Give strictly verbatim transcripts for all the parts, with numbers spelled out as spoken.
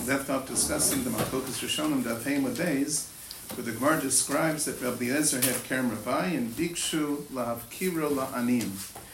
left off discussing the Malchokas Rishonim Daf Hey Amud Beis, where the Gemara describes that Rabbi Eliezer had Kerem Ravai and Bikshu Lahavkiro La'anim.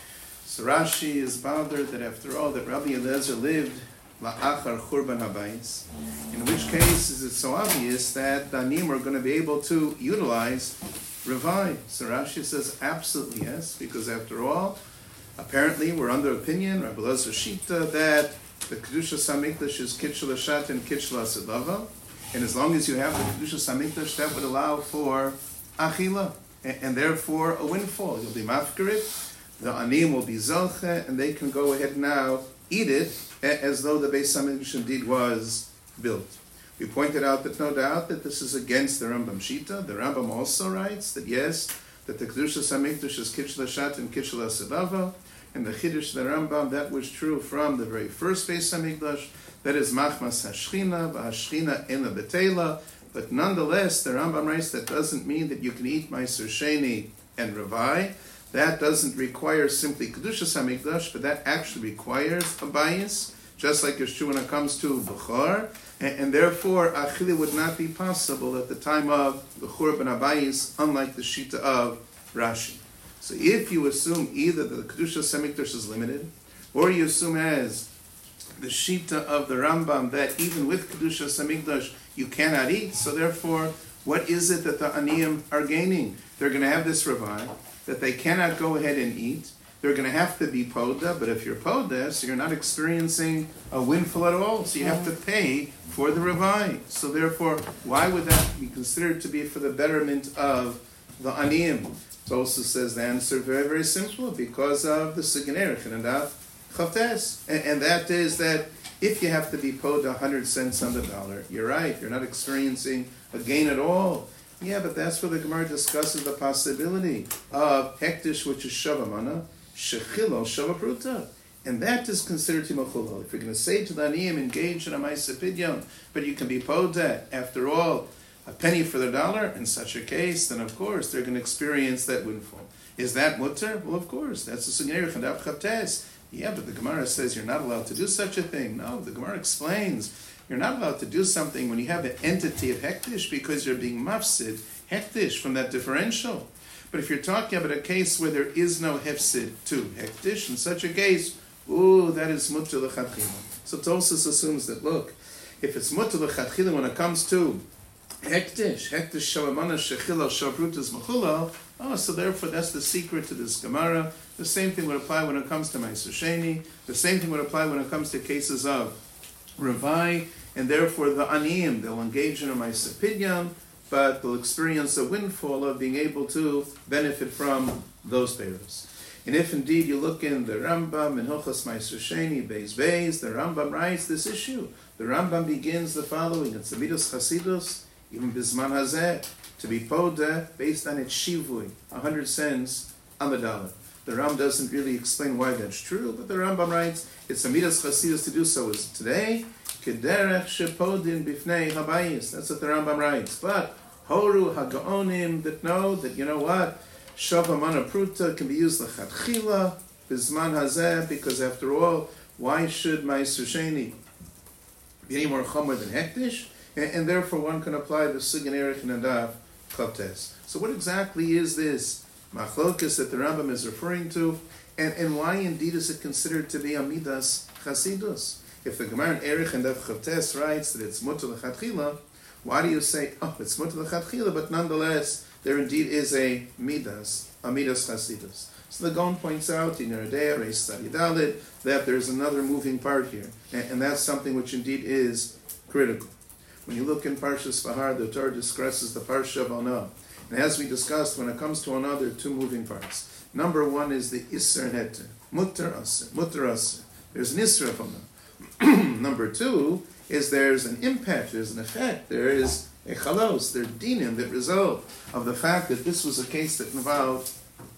So Rashi is bothered that after all that Rabbi Eliezer lived La'achar Churban Habayis, in which case is it so obvious that the Anim are going to be able to utilize Ravai. So Rashi says absolutely yes, because after all, apparently we're under opinion, Rabbi Eliezer Shita, that the Kedushas HaMikdash is Kitchel Hashat and Kitchel HaSedava, and as long as you have the Kedushas HaMikdash, that would allow for Achila, and, and therefore a windfall. You'll be Mafkarit, the Anim will be Zalche, and they can go ahead now eat it as though the Beis HaMikdash indeed was built. We pointed out that no doubt that this is against the Rambam Shita. The Rambam also writes that yes, that the Kedushas HaMikdash is Kitchel Hashat and Kitchel HaSedava, and the Chiddush the Rambam, that was true from the very first Beis HaMikdash, that is Machmas HaShchina, V'Hashchina Ena B'Teila, but nonetheless, the Rambam writes that doesn't mean that you can eat Meiser Sheni and Ravai. That doesn't require simply Kedushas HaMikdash, but that actually requires a bias, just like Yeshua when it comes to Bechor, and, and therefore Achili would not be possible at the time of the Churban Habayis, unlike the Shita of Rashi. So if you assume either that the Kedushas HaMikdash is limited, or you assume as the Shita of the Rambam that even with Kedushas HaMikdash you cannot eat, so therefore what is it that the Aniyim are gaining? They're going to have this Ravai that they cannot go ahead and eat. They're going to have to be Poda, but if you're Poda, so you're not experiencing a windfall at all, so you have to pay for the Ravai. So therefore, why would that be considered to be for the betterment of the Aniyim? Tosa says the answer very, very simple, because of the Siganerich and Daf Chavtes. And, and that is that if you have to be paid one hundred cents on the dollar, you're right, you're not experiencing a gain at all. Yeah, but that's where the Gemara discusses the possibility of Hektish, which is Shavamana, Shechilo, Shavapruta. And that is considered Timachulal. If you're going to say to the Aniyim, engage in a Maisa Pidyon, but you can be paid after all, a penny for the dollar, in such a case, then of course they're going to experience that windfall. Is that mutter? Well, of course, that's a Siganerich and Daf Chavtes. Yeah, but the Gemara says you're not allowed to do such a thing. No, the Gemara explains you're not allowed to do something when you have an entity of hektish because you're being mafsid, hektish, from that differential. But if you're talking about a case where there is no hefsid to hektish, in such a case, ooh, that is mutter l'chadchila. So Tosas assumes that, look, if it's mutter l'chadchila when it comes to hektish, hektish shalamana shechila shavrutas mechula, oh, so therefore that's the secret to this Gemara. The same thing would apply when it comes to Meiser Sheni. The same thing would apply when it comes to cases of Ravai, and therefore the Aniyim, they'll engage in a Meiser Pidyon, but they'll experience a windfall of being able to benefit from those payers. And if indeed you look in the Rambam, in Hilchos Meiser Sheni, Beis Beis, the Rambam writes this issue. The Rambam begins the following, it's the Midos Chasidus, even Bisman Hazeh, to be Poda based on its Shivui, one hundred cents on the dollar. The Ram doesn't really explain why that's true, but the Rambam writes, it's a Midas Chasidus to do so as today, Kederech Shepodin Bifnei Habayis. That's what the Rambam writes. But Horu Hagaonim that know that, you know what, Shava Mana Pruta can be used L'Chadchila, Bisman Hazeh, because after all, why should Meiser Sheni be any more Chomer than Hektish? And, and therefore one can apply the Siganerich and Daf Chavtes. So what exactly is this Machlokas that the Rambam is referring to, and, and why indeed is it considered to be Amidas Chasidus? If the Gemara in Erich and Daf Chavtes writes that it's Mutter L'Chadchila, why do you say, oh, it's Mutter L'Chadchila, but nonetheless there indeed is a Midas, Amidas Chasidus? So the Gaon points out in Yeridea, Reis Study Dalit, that there's another moving part here, and, and that's something which indeed is critical. When you look in Parshas Bahar, the Torah discusses the Parsha of Onah. And as we discussed, when it comes to Onah, there are two moving parts. Number one is the Isser and Heter. Mutter Aser. Mutter Aser. There's an Isser of Onah. Number two is there's an impact, there's an effect, there is a chalos, there are dinim that result of the fact that this was a case that involved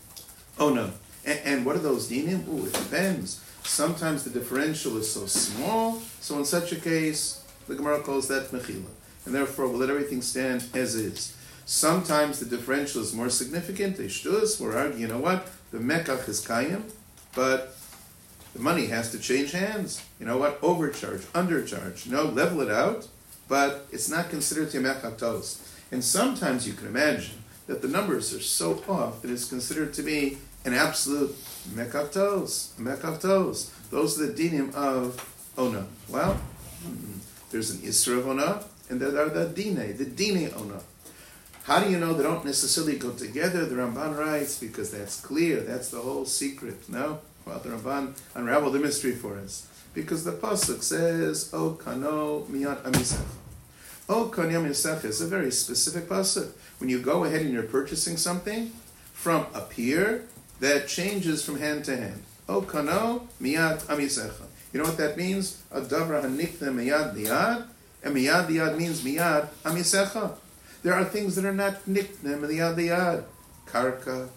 Onah. And, and what are those dinim? Ooh, it depends. Sometimes the differential is so small, so in such a case, the Gemara calls that mechila. And therefore, we'll let everything stand as is. Sometimes the differential is more significant. They shtus, we're arguing, you know what? The mekach is kayim, but The money has to change hands. You know what? Overcharge, undercharge. No, level it out, but it's not considered to mekatos. And sometimes you can imagine that the numbers are so off that it's considered to be an absolute mekatos, mekatos. Those are the dinim of ona. Well, there's an isra of ona, and there are the dine, the dine ona. How do you know they don't necessarily go together? The Ramban writes, because that's clear, that's the whole secret. No? Well, the Ramban unraveled the mystery for us. Because the pasuk says, O kano miyat amisech. O kano amisech is a very specific pasuk. When you go ahead and you're purchasing something, from up here, that changes from hand to hand. O kano miyat amisecha. You know what that means? A davra hanikna miyad liyad, and miyad liyad means miyad amisecha. There are things that are not nikna miyad liyad. Karka,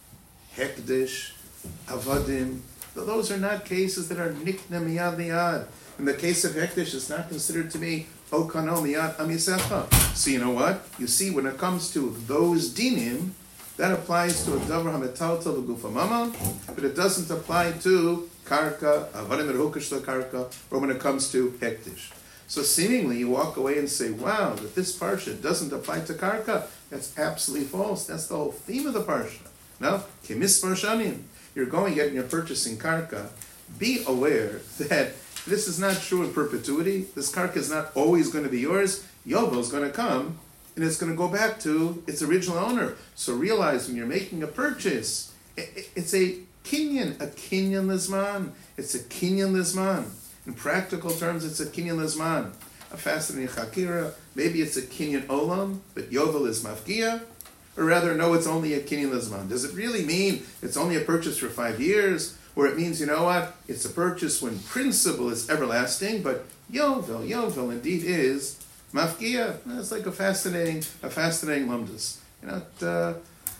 hekdesh, avadim. Those are not cases that are nikna miyad liyad. In the case of hekdesh, it's not considered to be o kano miyad amisecha. So you know what? You see, when it comes to those dinim, that applies to a davar hametaltal v'gufa mama, but it doesn't apply to karka, avadim erukash karka, or when it comes to hektish. So seemingly you walk away and say, wow, that this parsha doesn't apply to karka. That's absolutely false. That's the whole theme of the parsha. No? Kemis parshanim. You're going out and you're purchasing karka. Be aware that this is not true in perpetuity. This karka is not always going to be yours. Yovel is going to come, and it's going to go back to its original owner. So realize when you're making a purchase, it's a kinyan, a kinyan lizman. It's a kinyan lizman. In practical terms, it's a kinyan lizman. A fascinating chakira. Maybe it's a kinyan olam, but yovel is mafkia. Or rather, no, it's only a kinyan lizman. Does it really mean it's only a purchase for five years? Or it means, you know what, it's a purchase when principle is everlasting, but yovel, yovel indeed is mafkia. That's like a fascinating, a fascinating lumdus. You know, uh,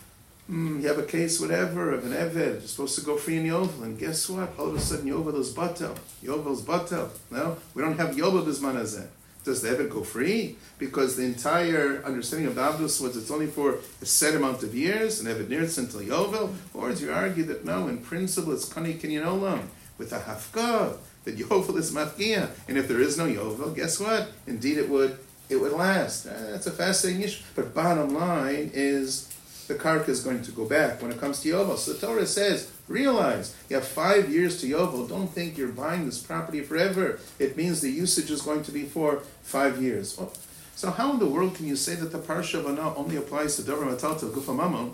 mm, you have a case, whatever, of an eved, you're supposed to go free in yovel, and guess what? All of a sudden, yovel is batel. Yovel's batel. No, we don't have yovel bisman hazeh. Does the eved go free? Because the entire understanding of the Abdus was it's only for a set amount of years, and eved nirtz until yovel. Or do you argue that no, in principle, it's kani kinyan olam with a hafka, that yovel is mafkia, and if there is no yovel, guess what? Indeed, it would it would last. Uh, that's a fascinating issue. But bottom line is the karka is going to go back when it comes to yovel. So the Torah says, realize you have five years to yovel. Don't think you're buying this property forever. It means the usage is going to be for five years. Well, so how in the world can you say that the parsha of Ana only applies to davar matalta gufa mamon?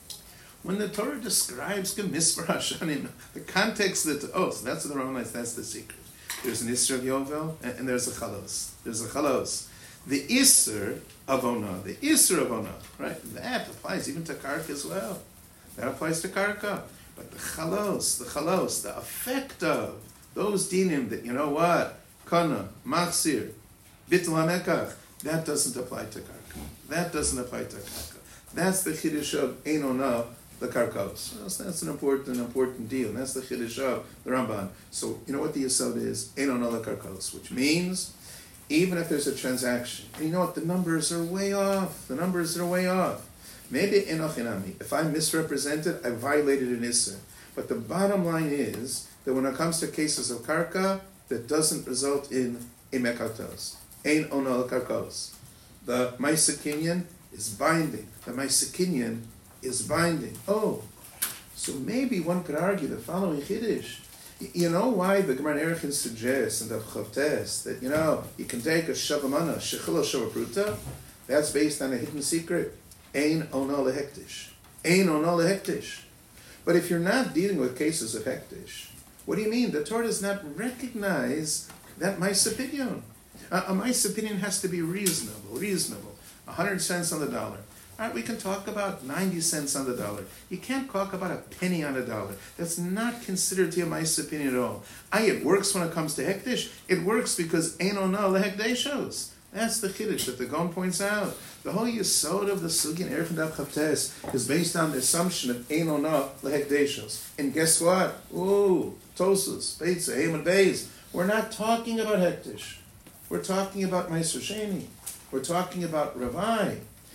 When the Torah describes gemisper hashanim, the context that oh, so that's the wrong line. That's the secret. There's an isser of yovel and, and there's a chalos. There's a chalos. The isser of Ona, the isser of Ona, right? That applies even to karka as well. That applies to karka. But the chalos, the chalos, the effect of those dinim that, you know what, kana, machzir, bittul hamekach, that doesn't apply to karka. That doesn't apply to karka. That's the chiddush of ein ona, the karkos. That's, that's an important, an important deal. And that's the chiddush of the Ramban. So you know what the yesod is? Ein ona the karkos, which means even if there's a transaction, and you know what, the numbers are way off. The numbers are way off. Maybe enochinami. If I misrepresented, I violated an issur. But the bottom line is that when it comes to cases of karka, that doesn't result in imekatos. Ein onal karkos. The Maisa Kinyan is binding. The Maisa Kinyan is binding. Oh, so maybe one could argue the following chiddush. You know why the Gemara Erechin suggests in the Chavtes that, you know, you can take a shavamana, shechila shavapruta, that's based on a hidden secret. Ein ona lehektish. Ein ona lehektish. But if you're not dealing with cases of hektish, what do you mean? The Torah does not recognize that Maisa Pidyon. Uh, a Maisa Pidyon has to be reasonable, reasonable. one hundred cents on the dollar. All right, we can talk about ninety cents on the dollar. You can't talk about a penny on a dollar. That's not considered to be a Maisa Pidyon at all. Aye, it works when it comes to hektish. It works because ein ona lehekdeshos. That's the chiddush that the Gaon points out. The whole yesod of the Sugi and Erev Daf Chavtes is based on the assumption of ein ona lehekdeshos. And guess what? Ooh, Tosus, Beitza, Eim and Beis. We're not talking about hektish. We're talking about Meiser Sheni. We're talking about Ravai.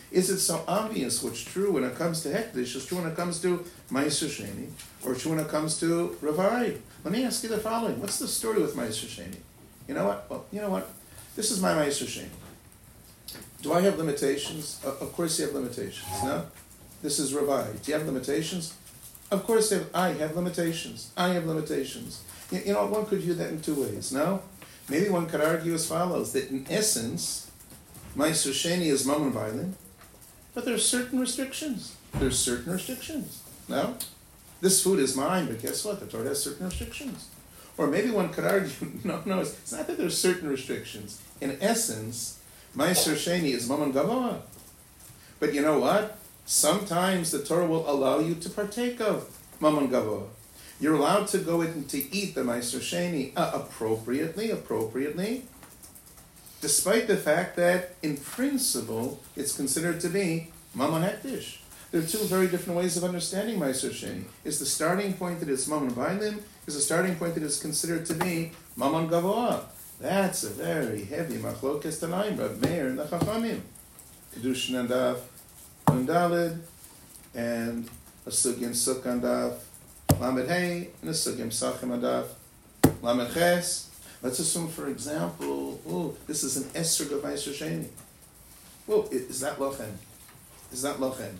Is it so obvious what's true when it comes to Hekdesh is true when it comes to Ma'aser Sheni, or true when it comes to Ravai? Let me ask you the following. What's the story with Ma'aser Sheni? You know what? Well, you know what? This is my Ma'aser Sheni. Do I have limitations? Uh, of course you have limitations, no? This is Ravai. Do you have limitations? Of course I have, I have limitations. I have limitations. You, you know, one could view that in two ways, no? Maybe one could argue as follows, that in essence, Ma'aser Sheni is Mammon Vailim, but there are certain restrictions. There's certain restrictions, no? This food is mine, but guess what? The Torah has certain restrictions. Or maybe one could argue, no, no, it's, it's not that there's certain restrictions. In essence, Ma'aser Sheni is Mammon Gavoa. But you know what? Sometimes the Torah will allow you to partake of Mammon Gavoa. You're allowed to go in to eat the Ma'aser Sheni uh, appropriately, appropriately, despite the fact that, in principle, it's considered to be Mammon Hekdesh. There are two very different ways of understanding Ma'aser Sheni. Is the starting point that it's Mammon Vailim, is the starting point that it's considered to be Mammon Gavoa. That's a very heavy machlokas tanaim, Rav Meir and the Chachamim. Kedushin and Daf, Undalid, and a Sugim Suk and Daf, Lamed Hey, and a Sugim Sachim and Daf, Lamed Ches. Let's assume, for example, oh, this is an Esrog of Ma'aser Sheni. Well, is that Lochem? Is that Lochem?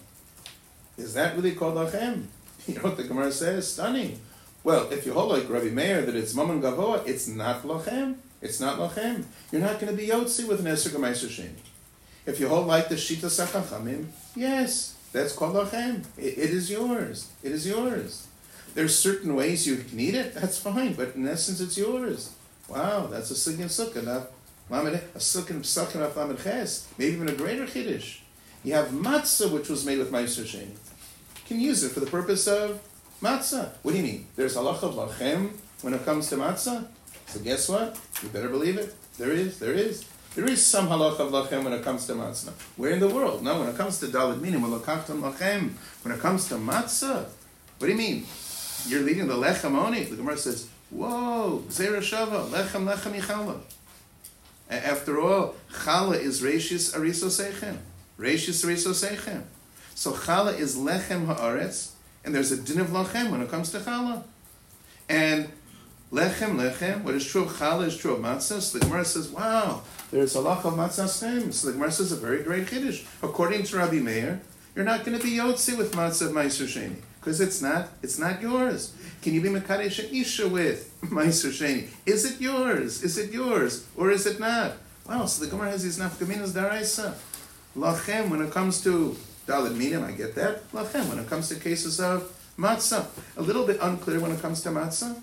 Is that really called Lochem? You know what the Gemara says? Stunning. Well, if you hold like Rabbi Meir that it's Mammon Gavoa, it's not Lochem. It's not Lochem. You're not going to be Yotzi with an Esrog of Ma'aser Sheni. If you hold like the Shita Sakachamim, yes, that's called Lochem. It, it is yours. It is yours. There's certain ways you can eat it, that's fine, but in essence it's yours. Wow, that's a Sugin Sukkah, a Sugin Psachim of Lamed Ches, maybe even a greater Kiddush. You have matzah, which was made with Ma'aser Sheni. You can use it for the purpose of matzah. What do you mean? There's halacha of lachem when it comes to matzah? So guess what? You better believe it. There is, there is. There is some halacha of lachem when it comes to matzah. Where in the world? No, when it comes to daled minim, lachem. When it comes to matzah, what do you mean? You're leaving the lechem oni. The Gemara says, whoa, zera shava, lechem lechem yichala. After all, chala is reishis ariso seichem. Reishis ariso seichem. So chala is lechem haaretz, and there's a din of lachem when it comes to chala. And lechem, lechem, what is true of chala is true of matzah. So the Gemara says, wow, there's a lach of matzah stem. So the Gemara says a very great kiddush. According to Rabbi Meir, you're not going to be yotzi with matzah of Ma'aser Sheni, because it's not, it's not yours. Can you be mekadesh isha with Ma'aser Sheni? Is it yours? Is it yours? Or is it not? Wow, so the Gemara has these nafkaminas daraisa. Lachem, when it comes to daled minim, I get that. Lachem, when it comes to cases of matzah. A little bit unclear when it comes to matzah.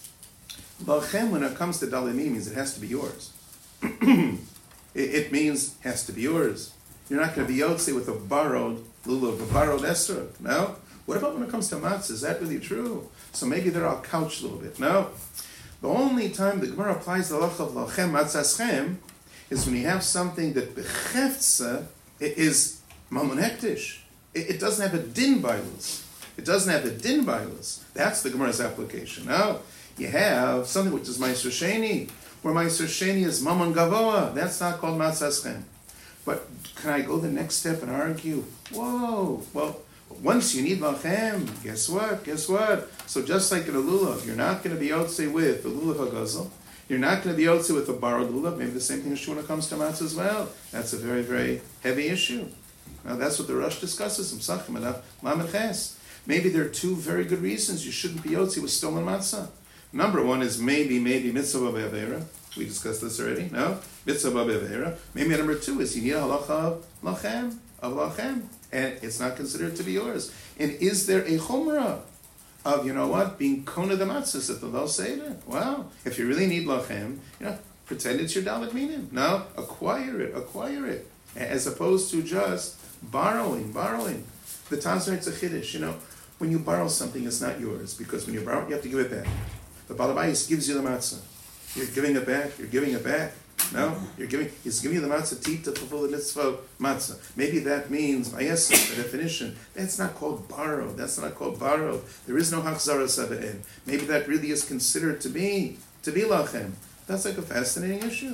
Lachem, when it comes to daled minim, means it has to be yours. it, it means has to be yours. You're not going to be yotzi with a borrowed lulav, a borrowed esrog. No? What about when it comes to matzah? Is that really true? So maybe there I'll couch a little bit. No. The only time the Gemara applies the lach of lachem matzaschem is when you have something that bechefza is mammon hektish. It, it doesn't have a din bailus. It doesn't have a din bailus. That's the Gemara's application. Now, you have something which is Ma'aser Sheni, where Ma'aser Sheni is mammon gavoa. That's not called matzaschem. But can I go the next step and argue? Whoa, well, once you need lachem, guess what? Guess what? So just like in a lulav, you're not going to be yotze with the lulav hagazel. You're not going to be yotze with a borrowed lulav. Maybe the same thing is true when it comes to matzah as well. That's a very, very heavy issue. Now that's what the Rosh discusses in Psachim Adaf Lamed Ches. Maybe there are two very good reasons you shouldn't be yotze with stolen matzah. Number one is maybe, maybe mitzvah b'avera. We discussed this already. No? Mitzvah b'avera. Maybe number two is you need a halacha of lachem, of lachem. And it's not considered to be yours. And is there a chumrah of, you know what, being kona the matzahs at the Lel Seder? Well, if you really need lachem, you know, pretend it's your daled minim. No, acquire it, acquire it. As opposed to just borrowing, borrowing. The Taz writes a chiddush, you know, when you borrow something, it's not yours. Because when you borrow it, you have to give it back. The Baal Habayis gives you the matzah. You're giving it back, you're giving it back. No, you're giving. He's giving you the matzah tit to fulfill the mitzvah of matzah. Maybe that means, by essence, the definition, that's not called borrowed. That's not called borrowed. There is no hachzara sabe'en. Maybe that really is considered to be to be lachem. That's like a fascinating issue.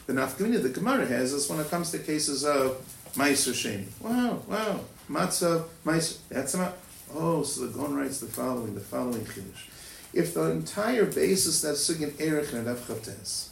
The nafkamina the Gemara has is when it comes to cases of Meiser Sheni. Wow, wow, matzah, Meiser, that's a oh, so the Gon writes the following, the following chiddush. If the entire basis that's sugin erech and Rav Chavtes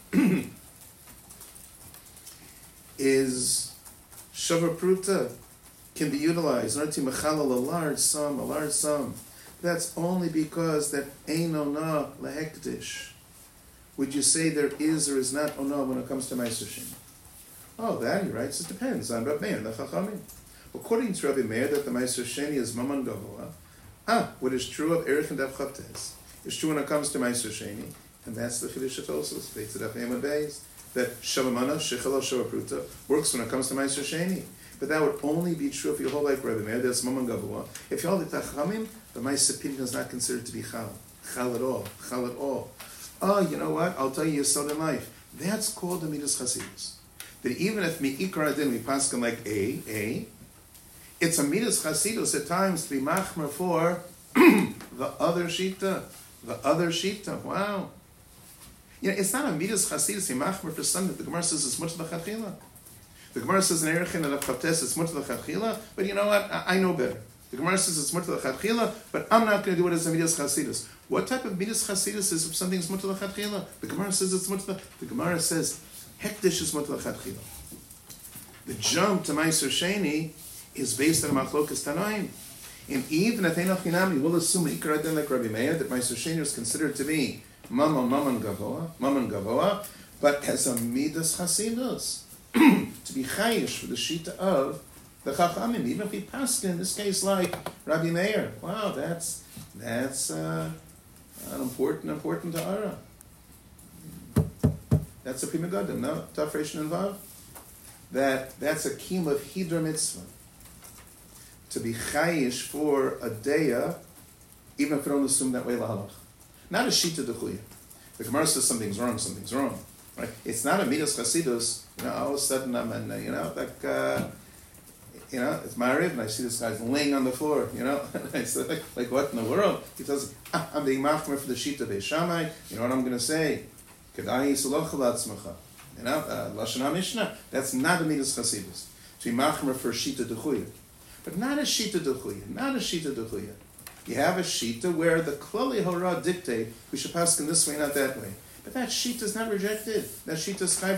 is Shava Pruta, can be utilized in order to mechalal a large sum, a large sum. That's only because that ain't ona lehektish. Would you say there is or is not ona when it comes to Meiser Sheni? Oh, that he writes, it depends on Rabbi Meir, the Chachamim. According to Rabbi Meir, that the Meiser Sheni is Maman Gavoa. Ah, what is true of Erech and Dav Chavtes is true when it comes to Meiser Sheni, and that's the Chiddush Atosos, Beit Tzedaf Ema Beis, that Shavamana, Shechala, Shavapruta, works when it comes to Meiser Sheni. But that would only be true if you hold like Rabbi Meir, that's Maman Gavoa. If you hold like Tachamim, the Meiser Pidyon is not considered to be Chal. Chal at all. Chal at all. Oh, you know what? I'll tell you a sudden life. That's called the Midas Chasidus. That even if Mi'ikar Adin, we pass them like A, A, it's a Midas Chasidus at times to be machmer for the other Shita. The other Shita. Wow. You know, it's not a Midas Chasidus to be machmer for something. The Gemara says it's much l'chachila. The Gemara says in Erechin and Avchavtes it's much l'chachila, but you know what? I, I know better. The Gemara says it's much l'chachila, but I'm not going to do it as a Midas Chasidus. What type of Midas Chasidus is if something's much l'chachila? The Gemara says it's much l'chachila. The Gemara says Hektish is much l'chachila. The jump to Meiser Sheni is based on Machlokas Tanaim. And even if Einach Hinami will assume Ikar Adin like Rabbi Meir, that Meiser Sheni is considered to be Maman Maman Gavoa, Maman Gavoa, but as a Midas Chasidus, to be Chayish for the Shita of the Chachamim, even if we passed in this case like Rabbi Meir. Wow, that's that's uh, an important, important ta'ara. That's a prima gadim, no? Tafresh and Vav. That that's a kim of hidra mitzvah. To be chayish for a deya, even if we don't assume that way lahalach. Not a shita dechuya. The Gemara says something's wrong, something's wrong. Right? It's not a midas chasidus. You know, all of a sudden I'm in, you know, like, uh, you know, it's Ma'ariv, and I see this guy's laying on the floor, you know. I said, like, like, what in the world? He tells me, ah, I'm being machmer for the shita Beis Shammai. You know what I'm going to say? Kedai yisaloch alatzmacha. You know, uh, Lashon HaMishnah. That's not a midas chasidus. To be machmer for shita dechuya. But not a shita dechuya, not a shita dechuya. You have a shita where the klali hora dictate, we should pass in this way, not that way. But that shita is not rejected. That shita is chai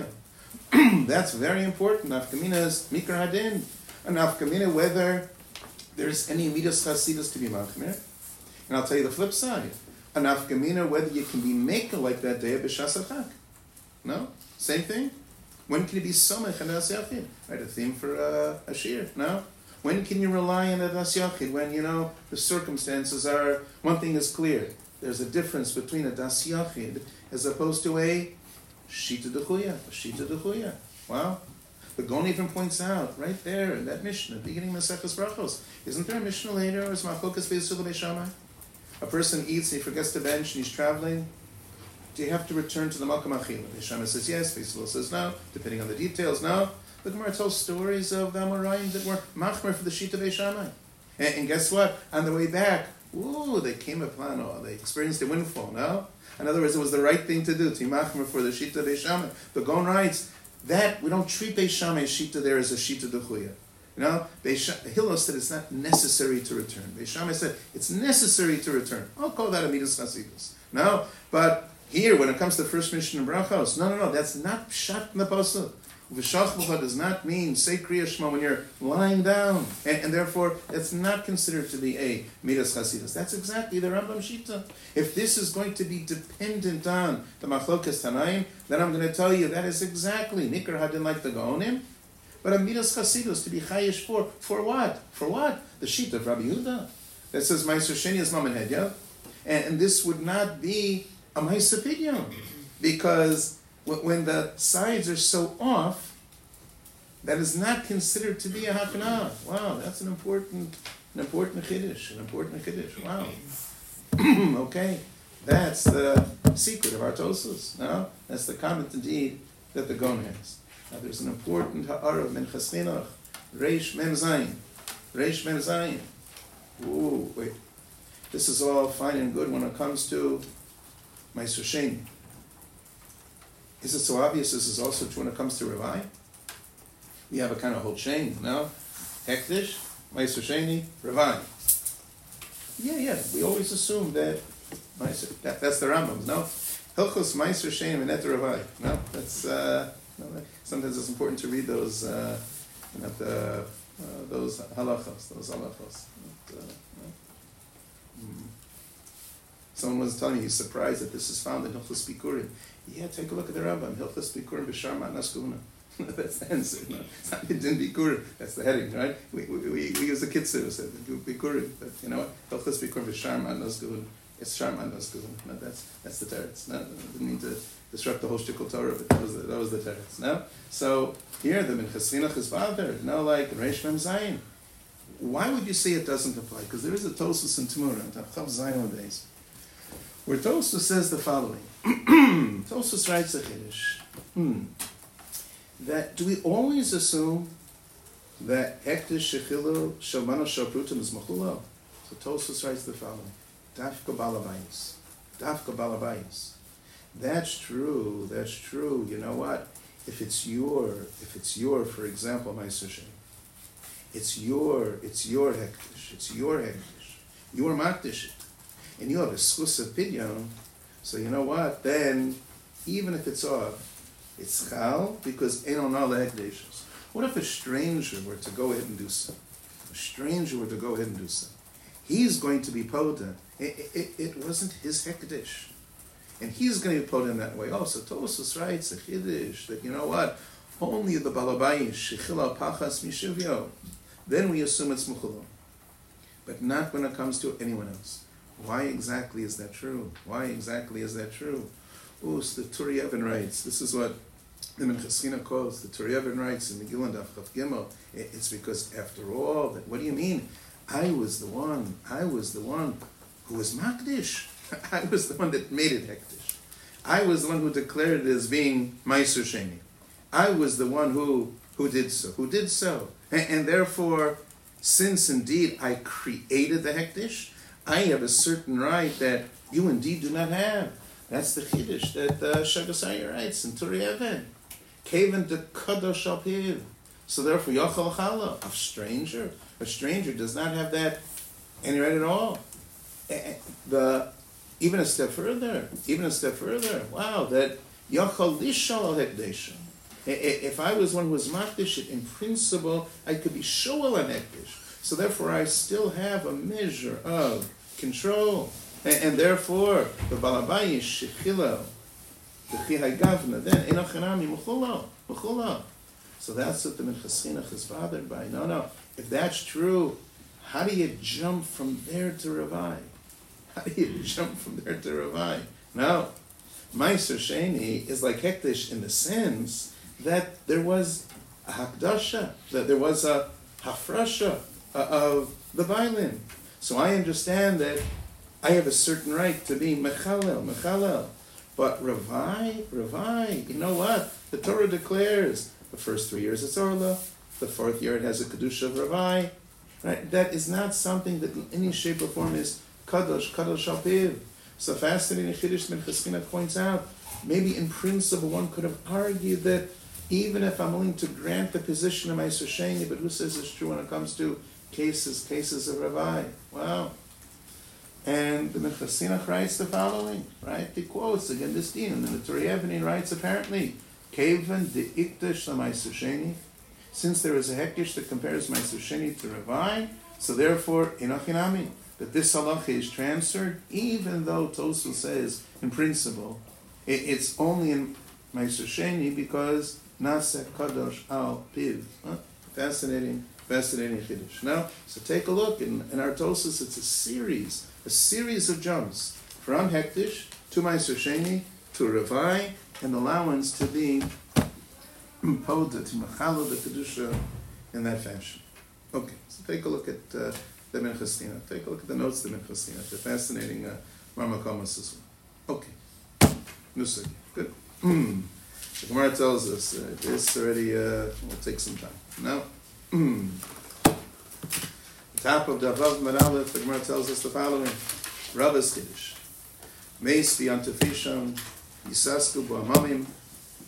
v'kaya. That's very important. Nafkamina is mikra hadin. A nafkamina whether there's any midas chasidus to be machmer. And I'll tell you the flip side. A nafkamina whether you can be maker like that day of b'shas achak. No? Same thing? When can you be somech and das yachid? Right, a theme for uh, a shir. No? When can you rely on a das yachid? When, you know, the circumstances are, one thing is clear. There's a difference between a das yachid as opposed to a shita dechuya. A shita dechuya. Wow. The Gon even points out, right there in that Mishnah, beginning Maseches Brachos, isn't there a Mishnah later, or is Machlokas Beis Beis Shammai? A person eats and he forgets to bench and he's traveling. Do you have to return to the Malkam Achila? Beis Shammai says yes, Beis Hillel says no, depending on the details, no. The Gemara tells stories of the Amoraim that were machmer for the Shita Beis Shammai. And, and guess what? On the way back, ooh, they came upon, oh, they experienced a windfall, no? In other words, it was the right thing to do, to be machmer for the Shita Beis Shammai. The Gon writes that we don't treat Beis Shammai Shita there as a Shita Dechuya. You know, Beis Hillel said it's not necessary to return. Beis Shammai said it's necessary to return. I'll call that a Midas Chasidus. No, but here, when it comes to the first mission in Brachos, no, no, no, that's not pshat in the pasuk. V'shachmucha does not mean say Kriya Shema when you're lying down, and, and therefore it's not considered to be a Midas Chasidus. That's exactly the Rambam Shita. If this is going to be dependent on the Machlokas Tanaim, then I'm going to tell you that is exactly Nikar Hadin like the Gaonim, but a Midas Chasidus to be Chayish for, for what? For what? The Shita of Rabbi Yehuda that says Meiser Sheni is Maman Hedya, and, and this would not be a Meiser Pidyon, because when the sides are so off, that is not considered to be a hakana. Wow, that's an important, an important chiddush, an important chiddush. Wow. Okay, that's the secret of our Tosos. No, that's the comment indeed that the Gon has. Now, there's an important ha'ara of Minchas Chinuch, Reish Mem Zayin, Reish Mem Zayin. Ooh, wait. This is all fine and good when it comes to Meiser Sheni. Is it so obvious this is also true when it comes to Ravai? We have a kind of whole chain, no? Hektish, Meiser Sheni, Ravai. Yeah, yeah, we always assume that, that that's the Rambam, no? Hilchos Meiser Sheni and Eter Ravai. No, that's, uh, no, sometimes it's important to read those, uh, you know, the, uh, those halachos, those halachos. But, uh, no? mm. Someone was telling me he's surprised that this is found in Hilchos Bikurim. Yeah, take a look at the Rambam. Hilchos Bikurim b'shar matnas kahuna. That's the answer. No? It's not Din Bikurim. That's the heading, right? We we we, we use the kitzur, said Bikurim, but you know what? Hilchos Bikurim b'shar matnas kahuna. It's shar matnas kahuna. No, that's that's the teretz. No, I didn't mean to disrupt the whole shtickle Torah, but that was the, that was the teretz. No, so here the Minchas Chinuch is bothered. No, like Reish Mem Zayin. Why would you say it doesn't apply? Because there is a Tosfos in Temurah, Chav Zayin days, where Tosfos says the following. Tosfos writes a Chiddush. Hmm. That do we always assume that Hektish Shechilu Shalmano Shaprutim is Machulo? So Tosfos writes the following: Dafka Balabayis, Dafka Balabayis. That's true. That's true. You know what? If it's your, if it's your, for example, Meiser Sheni, it's your, it's your Hektish, it's your Hektish, your Makdish, and you have a schus of pidyon. So you know what? Then, even if it's off, it's chal because enon al hekdeshos. What if a stranger were to go ahead and do so? A stranger were to go ahead and do so. He's going to be potent. It, it, it wasn't his hekdesh, and he's going to be potent that way. Oh, so Tosfos writes a chiddush that you know what? Only the balabayis shechila pachas mishuvyo. Then we assume it's muchalo, but not when it comes to anyone else. Why exactly is that true? Why exactly is that true? Oh, so the Turi Even writes, this is what the Minchas Chinuch calls, the Turi Even writes in Megillah Daf Chav Gimel, it's because after all, that, what do you mean? I was the one, I was the one who was Makdish. I was the one that made it Hektish. I was the one who declared it as being Meiser Sheni. I was the one who, who did so, who did so. And, and therefore, since indeed I created the Hektish, I have a certain right that you indeed do not have. That's the chiddush that uh, Shagasai writes in Turi Even. Kaven de kadosh al piv. So therefore, yachal chala, a stranger, a stranger does not have that any right at all. The even a step further, even a step further. Wow, that yachal lishal al hekdesh. If I was one who was makdish, in principle, I could be shoel an hekdesh. So therefore, I still have a measure of control, and, and therefore, the balabayi shechilo, the chihai gavna, then enochanami muchula, muchula. So that's what the Minchas Chinuch is bothered by. No, no. If that's true, how do you jump from there to Ravai? How do you jump from there to Ravai? No, Meiser Sheni is like Hektish in the sense that there was a hakdasha, that there was a hafrasha of the violin. So I understand that I have a certain right to be mechalel, mechalel. But Ravai, Ravai, you know what? The Torah declares the first three years it's Orla, the fourth year it has a Kedusha of Ravai. Right? That is not something that in any shape or form is Kadosh, Kadosh Alpiv. So fascinating Chiddush Minchas Chinuch points out, maybe in principle one could have argued that even if I'm willing to grant the position of Meiser Sheni, but who says it's true when it comes to cases, cases of Ravai? Wow. And the Minchas Chinuch writes the following, right? He quotes again this din, and then the Turi Even writes apparently, Kevan de Ikdash la Meiser Sheni, since there is a Hektish that compares Meiser Sheni to Ravai, so therefore, Enochinami, that this halacha is transferred, even though Tosfos says, in principle, it, it's only in Meiser Sheni because Nasa Kadosh al Piv. Huh? Fascinating, fascinating Chiddush. Now, so take a look, in, in our Tosfos, it's a series, a series of jumps from Hektish to Meiser Sheni to Ravai, and allowance to be Poda, to Machala, the Kedusha, in that fashion. Okay, so take a look at uh, the Minchas Chinuch. Take a look at the notes of the Minchas Chinuch. They're fascinating uh, Marmakomas as well. Okay, Nusagi, good. Mm. The Gemara tells us uh, this already uh, will take some time. Now, mm. the top of Davav Manalef, the Gemara tells us the following: Rabbas Kiddush, Meis B'Yantefisham, Yisasku B'Amamim,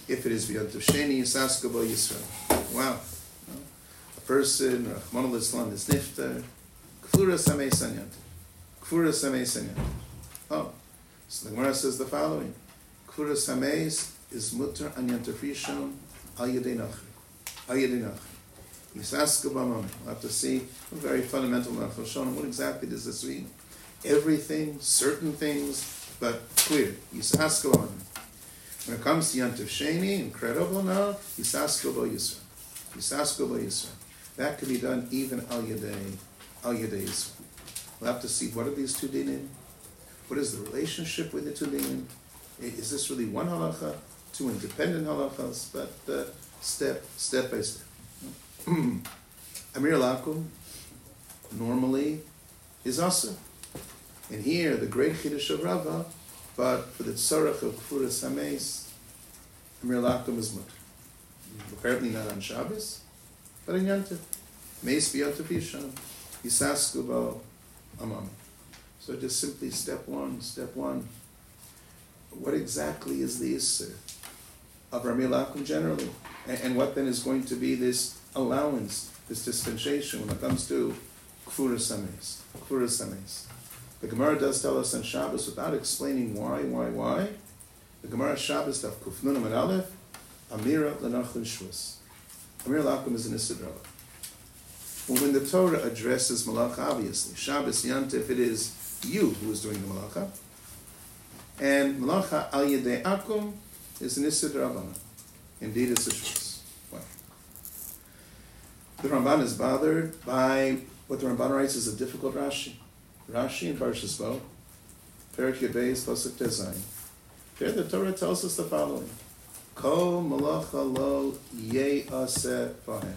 If it is B'Yom Tov Sheni, Yisasko Bo Yisrael. Wow. A person, Rachmana litzlan, is niftar. Kfura Samei Sanyant. Kfura Samei Sanyant. Oh. So the Gemara says the following. Kfura Samei is mutter an yantafrishon al yedei nachri. Al yedei nachri. Yisasko Bo Mamon. We'll have to see a very fundamental Nachal. What exactly does this mean? Everything, certain things, but clear. Yisasko Bo Mamon. When it comes to Yantiv Sheni, incredible now, Yisasko Bo Yisrael. Yisasko Bo Yisrael. That could be done even Al Yedei, Al Yedei Yisrael. We'll have to see what are these two dinim? What is the relationship with the two dinim? Is this really one halacha, two independent halachas? But uh, step, step by step. Amir Lakum normally is Asa. And here, the great Chiddush of Rava, but for the tzarech of Kfuras Hameis, Amir Lakum is mutter. Apparently not on Shabbos, but in Yantiv. Meis B'Yom Tov Rishon, Yisasku Bo Amam. So just simply step one, step one. What exactly is the Isser of Amir Lakum generally? And, and what then is going to be this allowance, this dispensation when it comes to Kfuras Hameis? Kfuras Hameis. The Gemara does tell us on Shabbos without explaining why, why, why. The Gemara Shabbos Daf Kuf Nun Amud Aleph, Amira L'Nachon Shvus. Amir Lakum is an Isidra. Well, when the Torah addresses Malacha, obviously, Shabbos Yantif, it is you who is doing the Malacha. And Malacha Al Yedei Akum is an Isidra. Indeed, it's a Shvus. Well, the Ramban is bothered by what the Ramban writes is a difficult Rashi. Rashi in Parshas Bo, Perek Yudbeis Pasuk Tezayin. There the Torah tells us the following: Kol malacha lo ye'aseh bahem.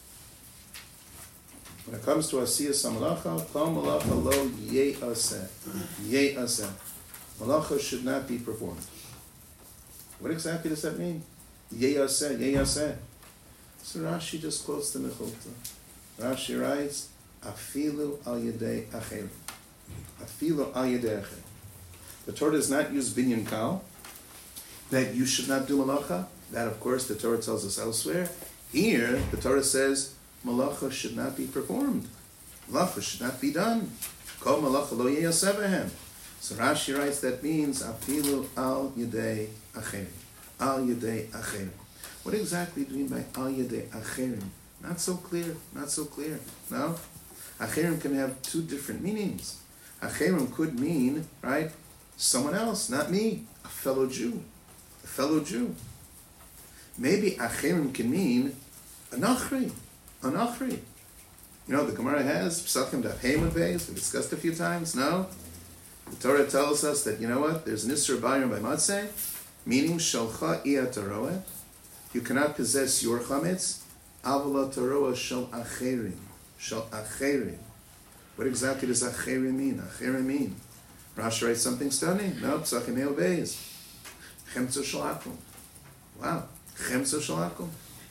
When it comes to asiyas hamalacha, kol malacha lo ye'aseh, ye'aseh. Malacha should not be performed. What exactly does that mean? Ye'aseh, ye'aseh. So Rashi just quotes the Mechilta. Rashi writes, Afilu al yedei acherim. Afilu al yedei acherim. The Torah does not use binyan kal, that you should not do malacha. That, of course, the Torah tells us elsewhere. Here, the Torah says malacha should not be performed. Malacha should not be done. Kol malacha lo ye'aseh bahem. So Rashi writes that means afilu al yedei acherim. Al yedei acherim. What exactly do you mean by al yedei acherim? Not so clear. Not so clear. No. Acherim can have two different meanings. Acherim could mean, right, someone else, not me, a fellow Jew, a fellow Jew. Maybe Acherim can mean a Nachri, a Nachri. You know, the Gemara has Psachim Daf Heyman Beis, we discussed a few times, no? The Torah tells us that, you know what, there's an Isser Bayram by Matzeh, meaning Shalcha Iya Taroeh, you cannot possess your chametz, Avala Taroeh Shal Acherim. Shal acherim. What exactly does acherim mean? Acherim mean. Rashi writes something stunning. No, psachim obeys. Chemtzo shalakum. Wow. Chemtzo shalakum.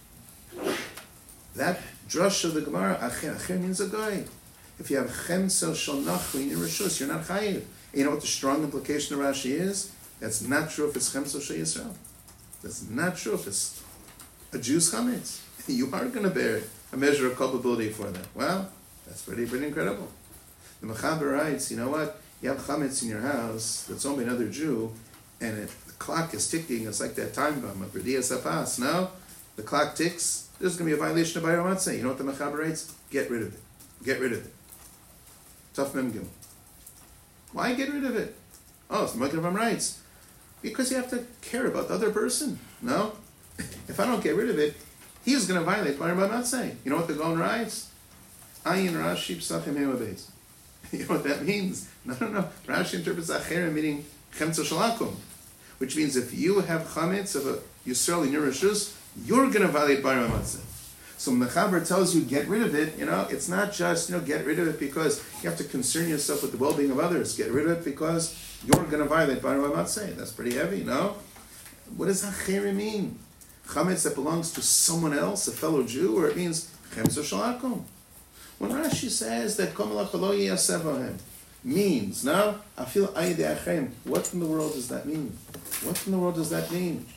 That drush of the Gemara, acher, acher means a guy. If you have chemtzo shalnachu in your rishus, you're not chayiv. You know what the strong implication of Rashi is? That's not true if it's chemtzo shel Yisrael. That's not true if it's a Jew's chametz. You are going to bear a measure of culpability for that. Well, that's pretty, pretty incredible. The Mechaber writes, you know what? You have chametz in your house that's only another Jew, and it, the clock is ticking. It's like that time bomb of B'Dias Apas. Now, the clock ticks. There's going to be a violation of Bayram Matzeh. You know what the Mechaber writes? Get rid of it. Get rid of it. Tough Mem Gimel. Why get rid of it? Oh, so the Mechaber writes, because you have to care about the other person. No? If I don't get rid of it, he is going to violate Bayram Matzeh. You know what the Gaon writes? Ayin Rashi Psachim He'abeis. You know what that means? No, no, no. Rashi interprets Acherim meaning Chemtzo Shalakum, which means if you have chametz of a Yisrael in your rishus, you're going to violate Bayram Matzeh. So Mechaber tells you get rid of it. You know, it's not just you know get rid of it because you have to concern yourself with the well-being of others. Get rid of it because you're going to violate Bayram Matzeh. That's pretty heavy, no? What does Acherim mean? Chametz that belongs to someone else, a fellow Jew, or it means Chemtzo Shalakum. When Rashi says that Kol Malacha Lo Ye'aseh Bahem means, now, I feel Ayidei Acherim, what in the world does that mean? What in the world does that mean?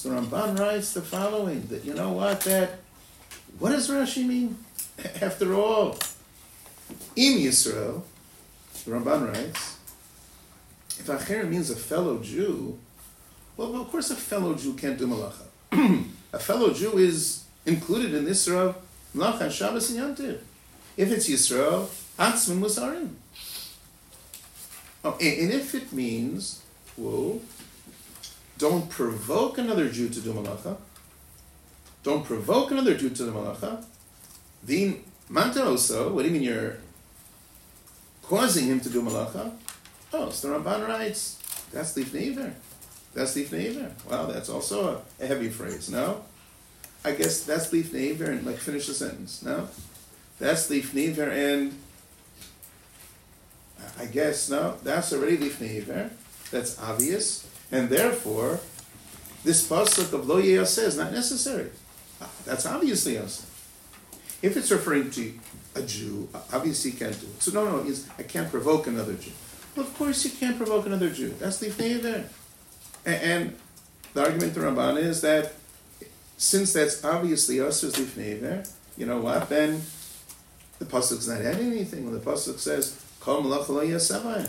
So the Ramban writes the following, that you know what, that, what does Rashi mean? After all, Im Yisrael, the Ramban writes, if Acher means a fellow Jew, well, of course a fellow Jew can't do malacha. A fellow Jew is included in this Rav Malacha, Shabbos, and Yom Tov. If it's Yisrael, Atzman Musarim. Oh, and, and if it means, whoa, don't provoke another Jew to do malacha, don't provoke another Jew to do malacha, then manta also, what do you mean you're causing him to do malacha? Oh, so the Ramban writes, that's lifnei iver. That's lifnei iver. Well, that's also a, a heavy phrase, no? I guess that's lifnei iver, and like finish the sentence, no? That's lifnei iver, and I guess, no, that's already lifnei iver. That's obvious, and therefore, this pasuk of lo yeyaseh is not necessary. That's obviously yaseh. If it's referring to a Jew, obviously you can't do it. So no, no, it means I can't provoke another Jew. Well, of course you can't provoke another Jew. That's lifnei iver. And, and the argument to Ramban is that since that's obviously yaseh is lifnei iver, you know what? Then the pasuk's not adding anything. When the pasuk says kol malacha lo yaseh.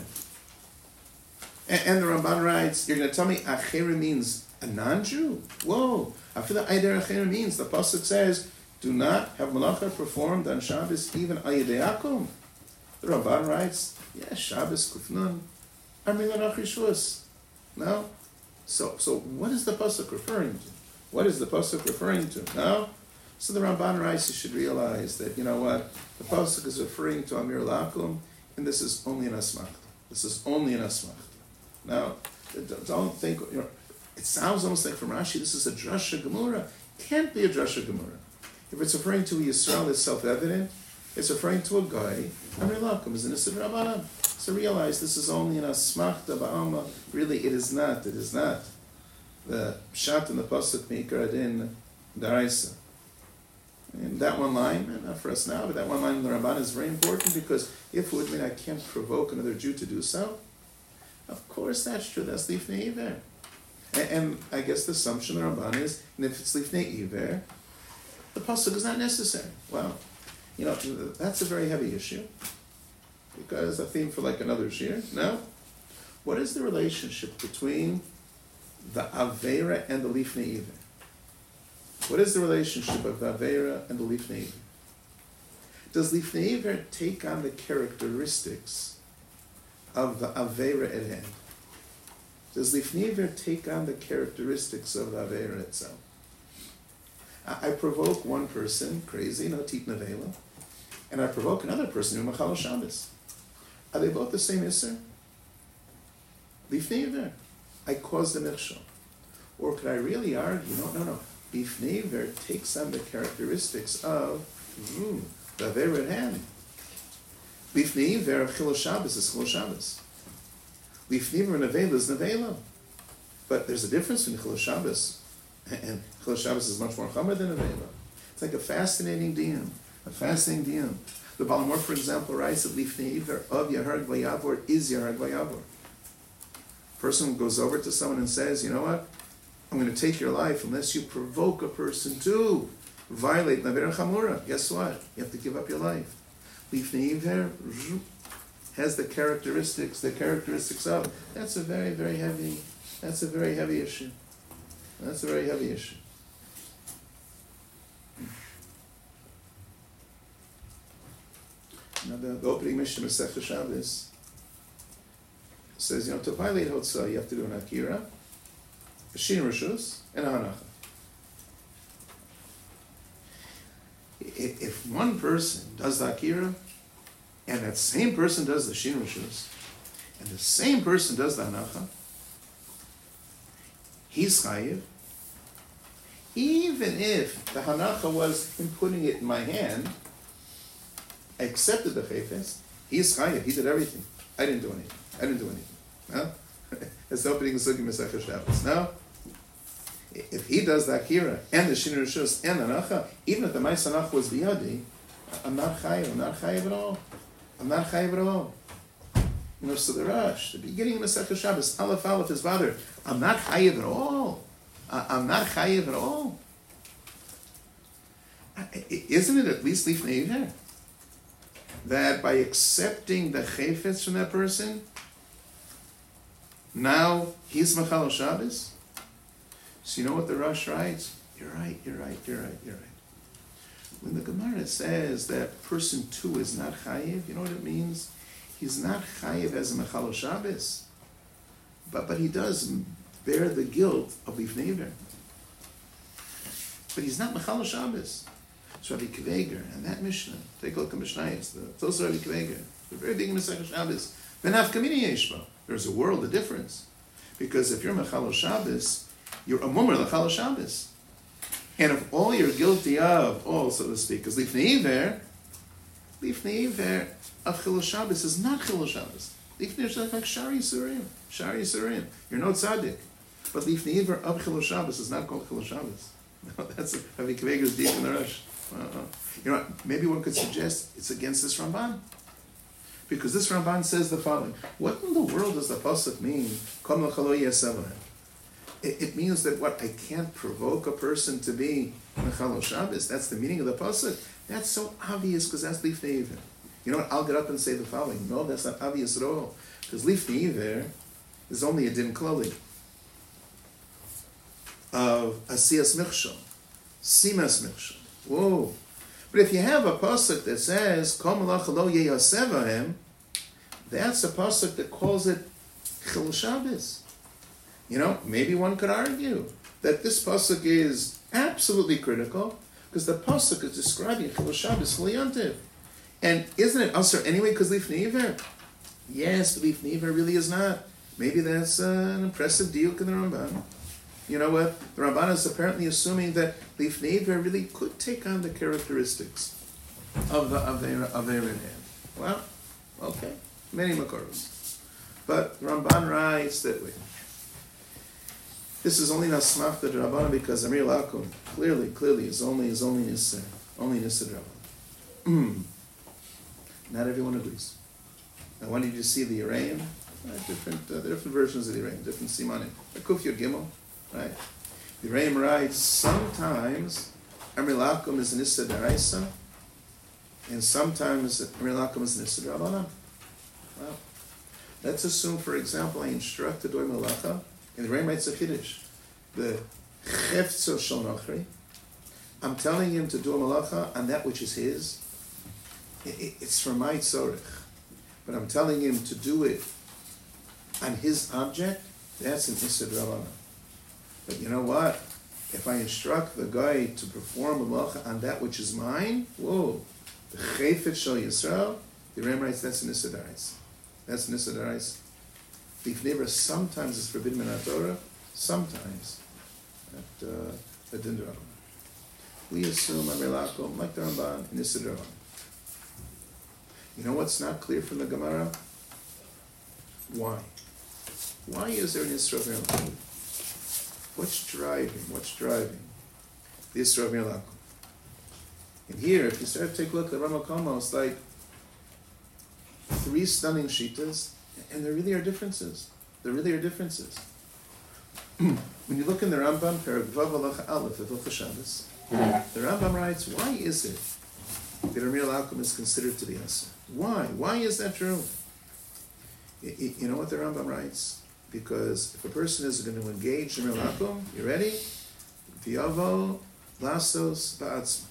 And, and the Ramban writes, you're going to tell me Acher means a non-Jew? Whoa. After the Eider Acher means, the pasuk says, do not have malacha performed on Shabbos, even Ayidei Akum. The Ramban writes, yes, Shabbos Kufnun, Armilan Achishuas. No? So, so what is the pasuk referring to? What is the pasuk referring to? No? So the Ramban writes, you should realize that, you know what, the pasuk is referring to Amir Lakum, and this is only an asmachta. This is only an asmachta. Now, don't think, you know, it sounds almost like from Rashi, this is a drasha gemura. Can't be a drasha gemura. If it's referring to a Yisrael, it's self-evident. It's referring to a guy. Amir Lakum is an Isid Rabbanan. So realize this is only an asmachta ba'alma. Really, it is not. It is not. The shat in the pasuk meikar adin daraisa. And that one line, not for us now, but that one line in the Ramban is very important because if it would mean I can't provoke another Jew to do so, of course that's true. That's lifnei iver. And, and I guess the assumption of the Ramban is, and if it's lifnei iver, the pasuk is not necessary. Well, you know, that's a very heavy issue because a theme for like another shir. No? What is the relationship between the Avera and the lifnei iver? What is the relationship of the Avera and the lifnei iver? Does lifnei iver take on the characteristics of the Avera at hand? Does lifnei iver take on the characteristics of the Avera itself? I, I provoke one person, crazy, no tit nevela, and I provoke another person, who Machal Shabbos. Are they both the same Isser? Lifnei iver. I caused the Michshol. Or could I really argue, no, no, no, lifnei iver takes on the characteristics of mm, the Avera at hand. Lifnei iver of Chilul Shabbos is Chilul Shabbos. Lifnei iver nevela is nevela. But there's a difference between Chilul Shabbos and Chilul Shabbos is much more chamer than nevela. It's like a fascinating diyum, a fascinating diyum. The Balamor, for example, writes that lifnei iver of Yaharg Vayavor is Yaharg Vayavor. Person goes over to someone and says, you know what, I'm going to take your life unless you provoke a person to violate Navera Chamura. Guess what? You have to give up your life. Lifnei iver has the characteristics, the characteristics of. That's a very, very heavy, that's a very heavy issue. That's a very heavy issue. Now the, the opening Mishnah Masechta Shabbos says, you know, to violate Hotzah, you have to do an Akira, a Shin Rishus, and a Hanacha. If one person does the Akira, and that same person does the Shin Rishus, and the same person does the Hanacha, he's Chayiv. Even if the Hanacha was him putting it in my hand, I accepted the Chayfetz, he's Chayiv, he did everything. I didn't do anything. I didn't do anything. No? That's the opening of Sugi Masechta Shabbos. No? If he does the Akira and the Shin Rishus and the Hanacha, even if the Ma'is Hanacha was biyadi, I'm not Chayiv. I'm not Chayiv at all. I'm not Chayiv at all. You know, so the Rosh, the beginning of Masechta Shabbos, Aleph Aleph is Vader. I'm not Chayiv at all. I, I'm not chayiv at all. Isn't it at least lifnei iver that by accepting the chayfetz from that person, now he's machal Shabbos? So you know what the Rosh writes? You're right, you're right, you're right, you're right. When the Gemara says that person two is not chayiv, you know what it means? He's not chayiv as a machal Shabbos, but but he does bear the guilt of lifnei iver. But he's not machal Shabbos. It's Rabbi Kveger, and that Mishnah, take a look at Mishnayos, the Tosa Rabbi Kveger, the very big Masechah Shabbos. Benaf Kamini Yeshba. There's a world of difference, because if you're machal Shabbos, you're a mumar l'chal Shabbos. And if all you're guilty of, all so to speak, is lifnei iver, lifnei iver of chil Shabbos is not chil Shabbos. Lifnei iver is like shari surim, shari surim. You're no tzaddik, but lifnei iver of chil Shabbos is not called chil Shabbos. No, that's Rabbi Kveger's deep in the rush. Uh-uh. You know, maybe one could suggest it's against this Ramban, because this Ramban says the following: what in the world does the pasuk mean? Kom l'chalo yasavah. It, it means that what I can't provoke a person to be mechalo Shabbos. That's the meaning of the pasuk. That's so obvious because that's lifnei iver. You know what? I'll get up and say the following: no, that's not obvious at all, because lifnei iver is only a din klali of asiyas michshol, simas michshol. Whoa! But if you have a pasuk that says "Kom l'chalo yeyasevahem," that's a pasuk that calls it chil Shabbos. You know, maybe one could argue that this pasuk is absolutely critical because the pasuk is describing chil Shabbos chil yantiv, and isn't it usher anyway because lifnei iver? Yes, but lifnei iver really is not. Maybe that's uh, an impressive diuk in the Ramban. You know what? The Ramban is apparently assuming that lifnei iver really could take on the characteristics of the Aveira of Erev. Well, okay, many makoros. But the Ramban writes that way. This is only nasmach the Rabbanan because Amir Lakum clearly, clearly is only is only Nisa, only Nisa Rabbanan. Not everyone agrees. Now, when did you see the Yereim? Uh, different, uh, different versions of the Yereim, different simanim. Kuf Yud Gimel. Right? The Yereim writes, sometimes Amir Lakum is an Issa Daraisa, and sometimes Amir Lakum is an Issa Darabanan. Well, let's assume, for example, I instruct the Doi Malacha, and the Yereim writes a Kiddush, the Chefzo Shal Nochri. I'm telling him to do a Malacha on that which is his. It's for my tzorich. But I'm telling him to do it on his object, that's an Issa Darabanan. But you know what? If I instruct the guy to perform a malacha on that which is mine, whoa, the chayfet shel Yisrael, the Ram writes that's an Issa Daraisa. That's an Issa Daraisa. Lifnei iver sometimes is forbidden in our Torah, sometimes at uh, at Din D'Rabbanan. We assume Amir Lakum, like the Ramban, an Issa Darabanan. You know what's not clear from the Gemara? Why? Why is there an Issa Darabanan? What's driving? What's driving the Yisra of Mir Lakum? And here, if you start to take a look at the Ramakomo, it's like three stunning shitas, and there really are differences. There really are differences. When you look in the Rambam, Perek Vav Halacha Aleph of Hilchos Shabbos, the Rambam writes, why is it that Mir Lakum is considered to be Asa? Why? Why is that true? You know what the Rambam writes? Because if a person is going to engage in Mir Lakum, you ready? V'yavo lasos ba'atzma.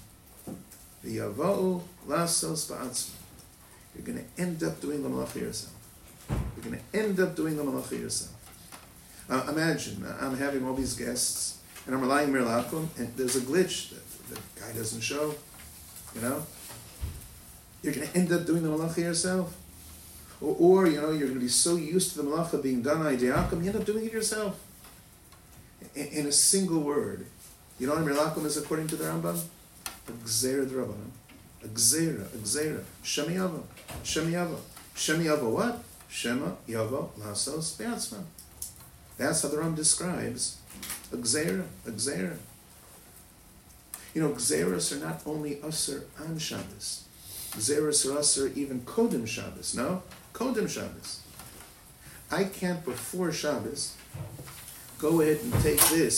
V'yavo lasos ba'atzma. You're going to end up doing the malacha yourself. You're going to end up doing the malacha yourself. Uh, imagine, I'm having all these guests, and I'm relying on Mir Lakum, and there's a glitch that the guy doesn't show, you know? You're going to end up doing the malacha yourself. Or, or, you know, you're going to be so used to the malacha being done on Idiakum, you end up doing it yourself. In, in a single word. You know what Mir Lakum is according to the Rambam? A gzeira d'Rabbanan. A gzeira, a gzeira. Shemi yavo. Shemi yavo. Shemi yavo what? Shema yavo lasos be'atzma. That's how the Rambam describes a gzeira, a gzeira. You know, gzeiras are not only usher on Shabbos. Gzeiras are usher even kodem Shabbos, no? Kodem Shabbos. I can't before Shabbos go ahead and take this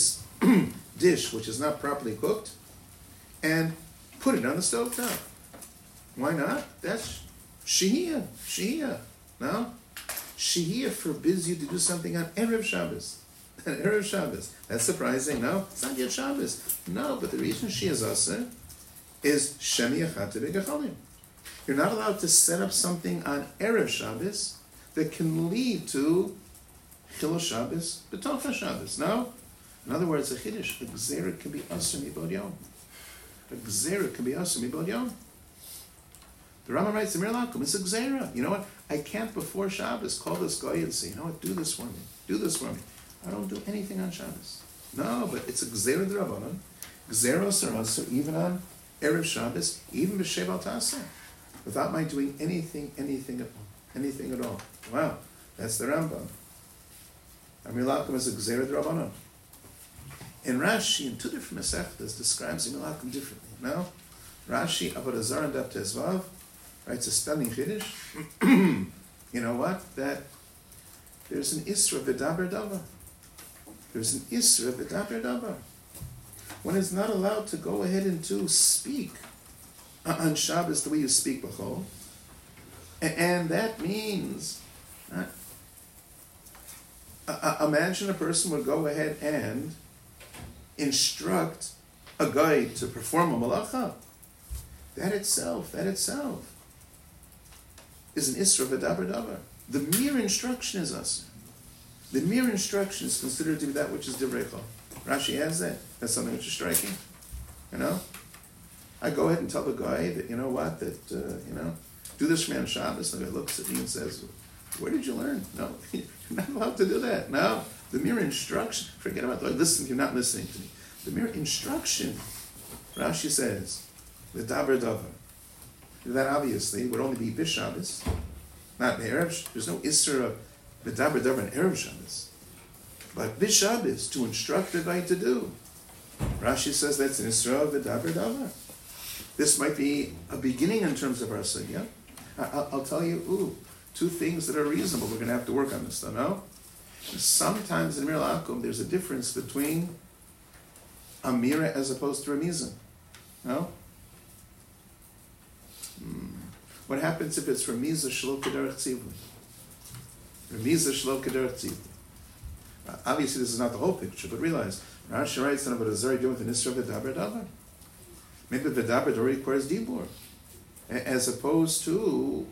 dish which is not properly cooked and put it on the stove top. Why not? That's shehiyah. Shehiyah. No? Shehiyah forbids you to do something on Erev Shabbos. On Erev Shabbos. That's surprising, no? It's not yet Shabbos. No, but the reason she is aser is Shemi Achate Begachalim. You're not allowed to set up something on Erev Shabbos that can lead to Chilul Shabbos, B'tocha Shabbos. No? In other words, a Chiddush, a Gzera can be aser mibod yom. A Gzera can be aser mibod yom. The Rambam writes, Amir Lakum, it's a Gzera. You know what? I can't before Shabbos call this guy and say, you know what, do this for me. Do this for me. I don't do anything on Shabbos. No, but it's a Gzera d'Rabbanan. Gzera Sarasa, even on Erev Shabbos, even b'Sheval Tasa, without my doing anything, anything at all. Anything at all. Wow, that's the Rambam. Amir Lakum is a Gzera d'Rabbanan. And Rashi, in two different Masechtas, describes Amir Lakum differently. No? Rashi, Avodah Zarah and Daf Tezvav, writes a stunning Chiddush. You know what? That there's an Isra v'daber davar. There's an Isra v'daber davar. One is not allowed to go ahead and to speak on Shabbos the way you speak b'chol. And that means, uh, uh, imagine a person would go ahead and instruct a guy to perform a malacha. That itself, that itself, is an Isra v'daber davar. The mere instruction is us. The mere instruction is considered to be that which is divrei chol. Rashi has that. That's something which is striking. You know? I go ahead and tell the guy that, you know what, that, uh, you know, do this for me on Shabbos. The guy looks at me and says, where did you learn? No, you're not allowed to do that. No. The mere instruction, forget about, like, listen, you're not listening to me. The mere instruction, Rashi says, the daber davar. That obviously would only be b'Shabbos, not b'Erev. There's no Isra of the daber davar in Erev Shabbos. But b'Shabbos, to instruct the guy to do. Rashi says that's an Isra of the daber davar. This might be a beginning in terms of our sugya. I'll, I'll tell you, ooh, two things that are reasonable. We're going to have to work on this, though, no? Sometimes in Mir Lakum, there's a difference between Amira as opposed to Ramizan. No? Hmm. What happens if it's Ramiza Shlo Kederach Tzivui? Ramiza Shlo Kederach Tzivui. Obviously, this is not the whole picture, but realize, Rashi writes about a Zari doing with an Isra V'daber davar. Maybe V'daber davar requires Dibur, as opposed to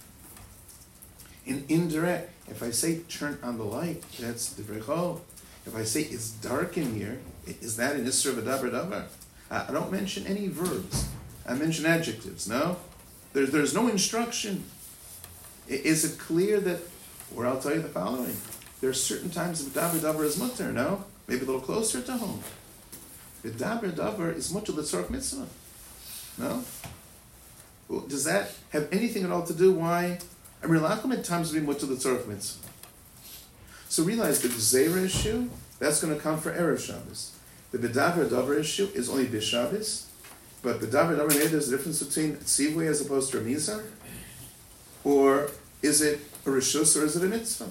an indirect. If I say turn on the light, that's Divrei Chol. If I say it's dark in here, is that an Isra V'daber davar? I don't mention any verbs. I mention adjectives, no? There, there's no instruction. Is it clear that, or I'll tell you the following, there are certain times that V'daber davar is mutter, no? Maybe a little closer to home. V'daber davar is mutter l'tzorach mitzvah, no? Well, does that have anything at all to do why Amir Lakum at times will be mutter l'tzorach mitzvah? So realize the Gzeira issue, that's going to come for Erev Shabbos. The V'daber davar issue is only b'Shabbos. But the davar davar, there's a difference between tzivui as opposed to Ramizah? Or is it a rishus or is it a mitzvah?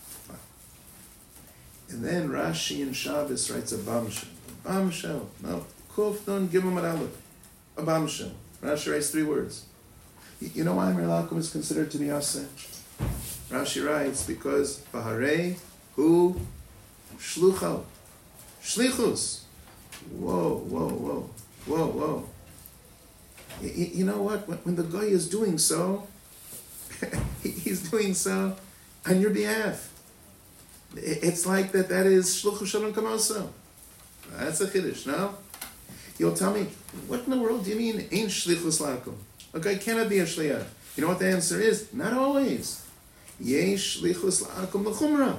And then Rashi in Shabbos writes a bamshel. A bamshel. No. Kuf nun gimel mad aleph. A bamshel. Rashi writes three words. You know why Amir Lakum is considered to be aseh? Rashi writes, because Baharei hu shlucho. Shlichus. Whoa, whoa, whoa. Whoa, whoa. You, you know what? When, when the guy is doing so, he's doing so on your behalf. It's like that that is Shluchu Shalom Kamoso. That's a Chiddush, no? You'll tell me, what in the world do you mean, ain't Shlichus Lakum? A guy cannot be a Shliach. You know what the answer is? Not always. Yesh Shlichus Lakum L'chumra.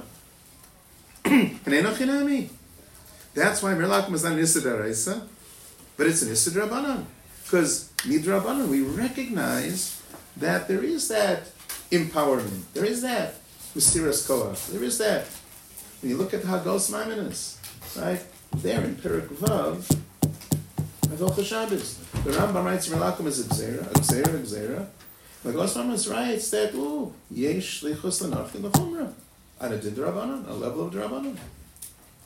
Hanei That's why Amir Lakum is not an Issa D'Oraisa, but it's an Issa D'Rabbanan. Because Midrabanan, we recognize that there is that empowerment. There is that mysterious koach. There is that. When you look at Hagos Maimonides, right? There in Perek Vav, Hagos Shabbos, the Rambam writes Amir Lakum is a Gzeira, a Gzeira, a Gzeira. Hagos Maimonides writes that, ooh, Yesh Shlichus L'Nafkin L'Chumra. On a Din D'Rabbanan, a level of D'Rabbanan.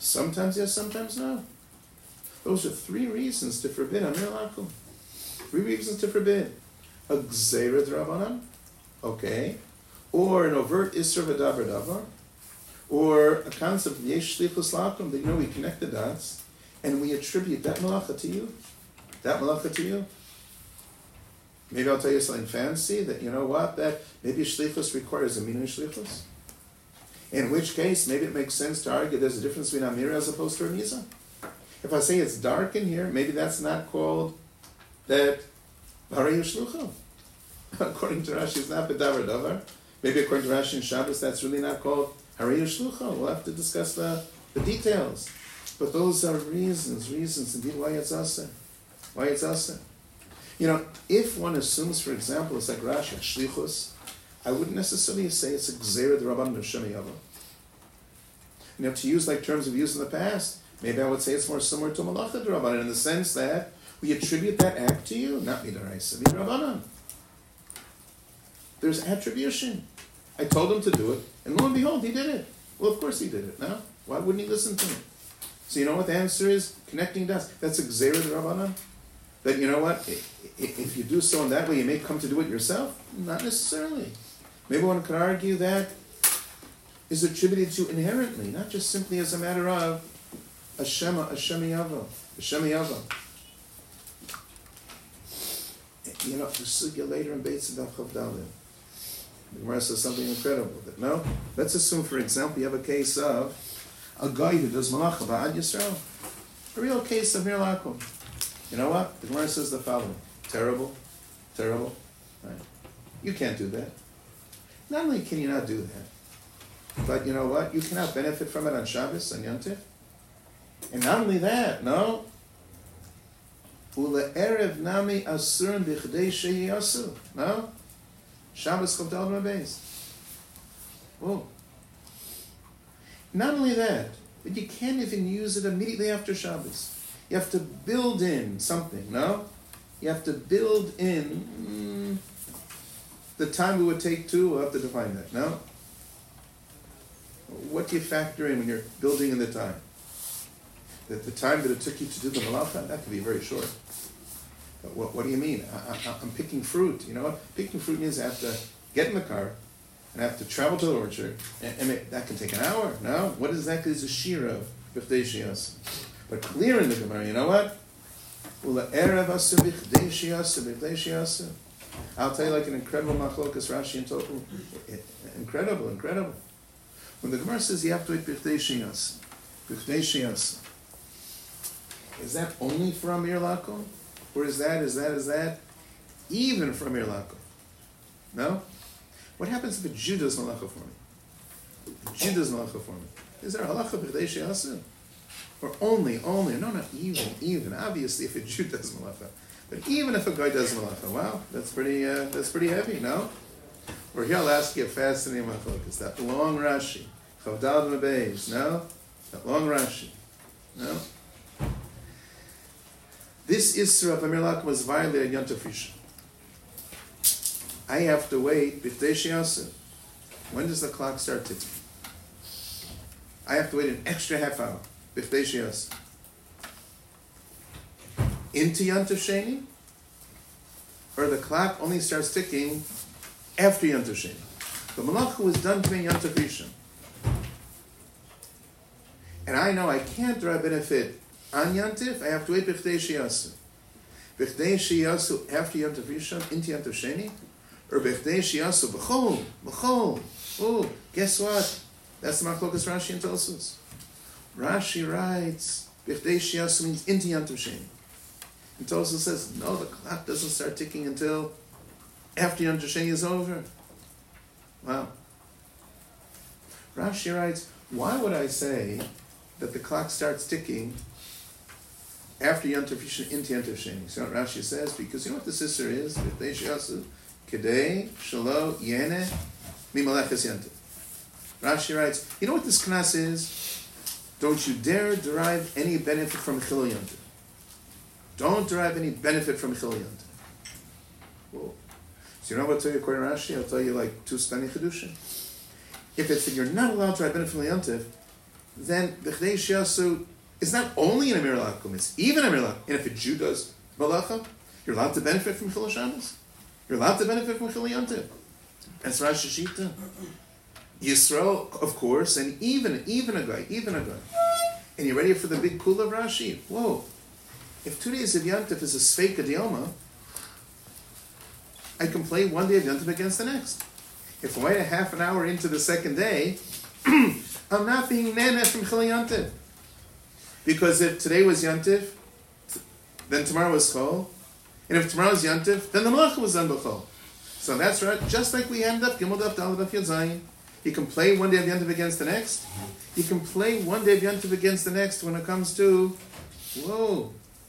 Sometimes yes, sometimes no. Those are three reasons to forbid Amir Lakum. Three reasons to forbid. A Gzeira D'Rabbanan, okay, or an overt Isser V'Davar Davar, or a concept of Yesh Shlichus Lakum, that you know we connect the dots, and we attribute that malacha to you, that malacha to you. Maybe I'll tell you something fancy, that you know what, that maybe Shlichus requires a Minui Shlichus. In which case, maybe it makes sense to argue there's a difference between Amir as opposed to a Misa. If I say it's dark in here, maybe that's not called that Harei Shlucho. According to Rashi, it's not B'davar Davar. Maybe according to Rashi and Shabbos, that's really not called Harei Shlucho. We'll have to discuss the, the details. But those are reasons, reasons indeed why it's Asa. Why it's Asa. You know, if one assumes, for example, it's like Rashi, Shlichus, I wouldn't necessarily say it's a Gzeira D'Rabbanan Shem Yavo. You know, to use like terms of use in the past, maybe I would say it's more similar to Malacha D'Rabbanan in the sense that we attribute that act to you, not Midaraisa, Midrabanan. There's attribution. I told him to do it, and lo and behold, he did it. Well, of course he did it. Now, why wouldn't he listen to me? So you know what the answer is? Connecting dots. That's a Gzeira D'Rabbanan. That you know what? If you do so in that way, you may come to do it yourself. Not necessarily. Maybe one could argue that is attributed to inherently, not just simply as a matter of a Shema, a Shemiyavo, a Shemiyavo. You know, the sugya later in Beitz and Chav Dalet, the Gemara says something incredible. That no, let's assume, for example, you have a case of a guy who does malacha ba'ad Yisrael, a real case of Mir Lakum. You know what? The Gemara says the following: terrible, terrible. Right? You can't do that. Not only can you not do that, but you know what? You cannot benefit from it on Shabbos and Yontif. And not only that, no. Ule'erev nami asurim b'chdei sheyasu. No? Shabbos Chav Dalet Beis. Whoa. Not only that, but you can't even use it immediately after Shabbos. You have to build in something, no? You have to build in mm, the time it would take to, we'll have to define that, no? What do you factor in when you're building in the time? That the time that it took you to do the malacha, that could be very short. But what, what do you mean? I, I, I'm picking fruit. You know what? Picking fruit means I have to get in the car and I have to travel to the orchard, and, and it, that can take an hour. No? What exactly is a shira of b'chdei sheyasa? But clear in the Gemara, you know what? I'll tell you like an incredible machlokas Rashi and Tohu. Incredible, incredible. When the Gemara says you have to eat b'chdei sheyasa, b'chdei sheyasa, is that only for Amir Lakum? Or is that, is that, is that even for Amir Lakum? No? What happens if a Jew does malacha for me? A Jew does malacha for me. Is there a halacha b'chdei sheyasa? Or only, only, no, not even, even. Obviously, if a Jew does malacha. But even if a guy does malacha, wow, that's pretty, uh, that's pretty heavy, no? Or here I'll ask you a fascinating machlokas, that long Rashi, Chav Dalet Beis, no? That long Rashi, no? This Isra of Amir Lakum was violated Yom Tov Rishon. I have to wait b'chdei sheyasa. When does the clock start ticking? I have to wait an extra half hour b'chdei sheyasa. Into Yom Tov Sheni? Or the clock only starts ticking after Yom Tov Sheni? The malacha was done between Yom Tov Rishon. And I know I can't derive benefit on Yantif, I have to wait b'chdei sheyasa. B'chdei sheyasa after Yom Tov Rishon into Yom Tov Sheni, or b'chdei sheyasa b'chol, b'chol. Oh, guess what? That's the machlokas Rashi and Tosfos. Rashi writes b'chdei sheyasa means into Yom Tov Sheni. And Tosfos says no, the clock doesn't start ticking until after Yom Tov Sheni is over. Wow. Rashi writes, why would I say that the clock starts ticking after Yom Tov Rishon into Yom Tov Sheni? So what Rashi says, because you know what the sister is? B'chdei sheyasu kedei shelo yene mimaleches Yom Tov. Rashi writes, you know what this knas is? Don't you dare derive any benefit from Chilul Yom Tov. Don't derive any benefit from Chilul Yom Tov. Whoa. So you know what I'll tell you according to Rashi? I'll tell you like two stunning chedushin. If it's that you're not allowed to derive benefit from Yom Tov, then the Chdei Shiasu is not only an Amir Lakum, it's even Amir Lakum. And if a Jew does Malacha, you're allowed to benefit from Chil Shabbos. You're allowed to benefit from Chil Yontif. That's Rashi Shita. Yisrael, of course, and even even a guy, even a guy. And you ready for the big kula of Rashi? Whoa. If two days of Yontif is a Sveika Dioma, I can play one day of Yontif against the next. If I wait a half an hour into the second day, I'm not being Nana from Chil Yontif. Because if today was Yontif, then tomorrow was Chol. And if tomorrow is Yontif, then the Malacha was done b'Chol. So that's right. Just like we end up Gimel Daf Daled Daf Yud Zayin, you can play one day of Yontif against the next. You can play one day of Yontif against the next when it comes to, whoa,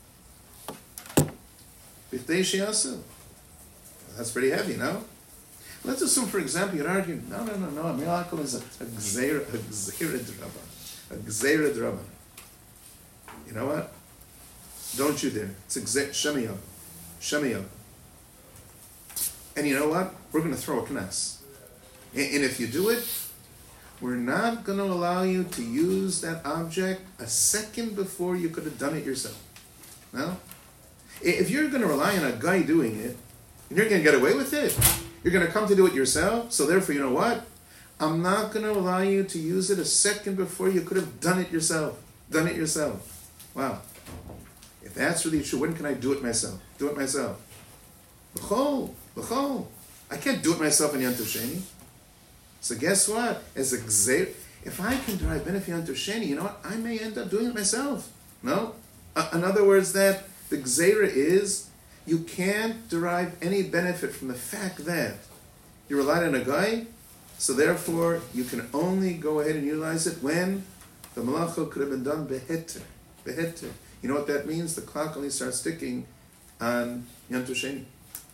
B'chtei Shiasu. That's pretty heavy, no? Let's assume, for example, you'd argue, no, no, no, no, Amir Lakum is a, a Gzeira, a Gzeira D'Rabban. A Gzeira D'Rabban. You know what? Don't you dare. It's a Gzeira, Shemiyah. Shemiyah. And you know what? We're going to throw a knas. And, and if you do it, we're not going to allow you to use that object a second before you could have done it yourself. No? If you're going to rely on a guy doing it, and you're going to get away with it, you're going to come to do it yourself, so therefore, you know what? I'm not going to allow you to use it a second before you could have done it yourself. Done it yourself. Wow. If that's really true, when can I do it myself? Do it myself. L'chol. L'chol. I can't do it myself in Yom Tov Sheni. So guess what? As a gzeir, if I can derive benefit Yom Tov Sheni, you know what? I may end up doing it myself. No? Uh, in other words, that the gzeira is, you can't derive any benefit from the fact that you relied on a guy, so therefore you can only go ahead and utilize it when the malacha could have been done beheter. Beheter. You know what that means? The clock only starts ticking on Yom Tov Sheni.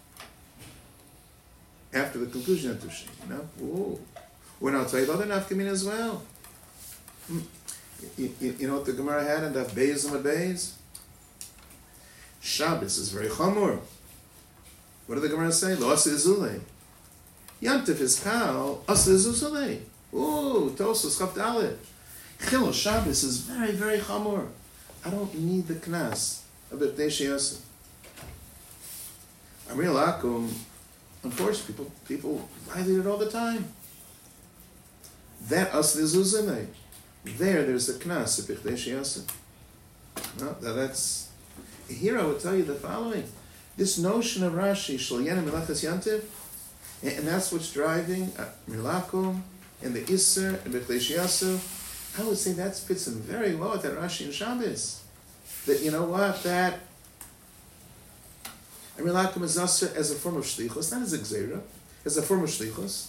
After the conclusion of Yom Tov Sheni, you know? Ooh. Well, I'll tell you the other nafkamin as well. You, you, you know what the Gemara had in that Beis and Beis? Shabbos is very chamor. What did the Gemara say? Lo aseh zulei. Yantif is kal, aseh zulei. Ooh, Tosos Chaf Dalet. Chilul Shabbos is very, very chamor. I don't need the knas of B'chtei Shiasu. Amir Lakum, unfortunately, people people violate it all the time. That aseh zulei. There, there's the knas of B'chtei Shiasu. No, that's. Here I would tell you the following. This notion of Rashi, Shalyan Melachas Yantiv, and that's what's driving Amir Lakum and the Isser and B'chtei Shiasu. I would say that fits in very well with that Rashi and Shabbos. That, you know what, that Amir Lakum is Asr as a form of Shlichus, not as a Gzeira, as a form of Shlichus.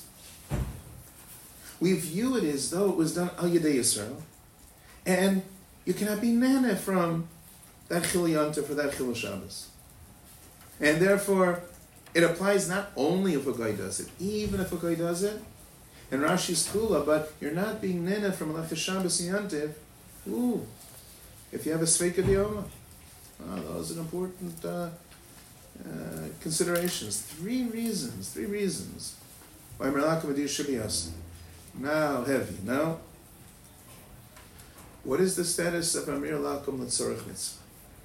We view it as though it was done Al Yedei Yisrael, and you cannot be nana from that Chil Yontif for that Chil Shabbos. And therefore, it applies not only if a guy does it, even if a guy does it, and Rashi's Kula, but you're not being nena from Malachas Shabbos and Yontif. Ooh, if you have a Sveika Dioma. Oh, those are important uh, uh, considerations. Three reasons, three reasons why Amir Lakum Adi should be us. Now, heavy, now. What is the status of Amir Lakum L'tzorech Mitzvah?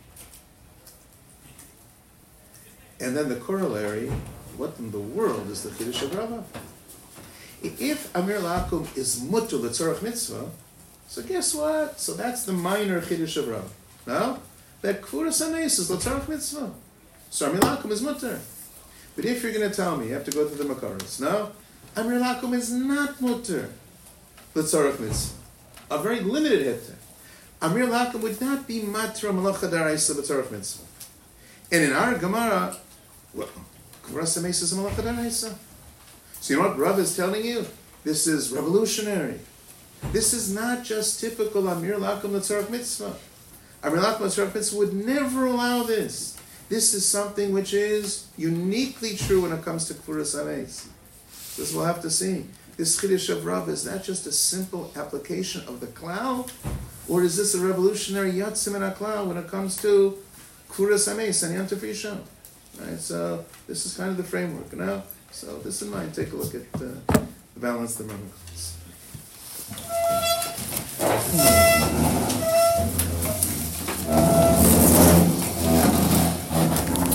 And then the corollary, what in the world is the Chiddush of Rava? If Amir Lakum is mutter l'tzorech mitzvah, so guess what? So that's the minor Chiddush of Rava. No? That Kfuras HaNes is l'tzorech mitzvah. So Amir Lakum is mutter. But if you're going to tell me, you have to go through the Makaros. No? Amir Lakum is not mutter l'tzorech mitzvah. A very limited heter. Amir Lakum would not be matra malacha daraisa l'tzorech mitzvah. And in our Gemara, well, Kfuras HaNes is a malacha daraisa. So you know what Rav is telling you? This is revolutionary. This is not just typical Amir Lakum L'tzorech Mitzvah. Amir Lakum L'tzorech Mitzvah would never allow this. This is something which is uniquely true when it comes to Kfuras HaNes. This we'll have to see. This Chiddush of Rav, is that just a simple application of the klal? Or is this a revolutionary Yatzim and HaKlal when it comes to Kfuras HaNes and Yom Tov Rishon? Right, so this is kind of the framework. Now, so this in mind, take a look at uh, the balance of the Rambam. Mm.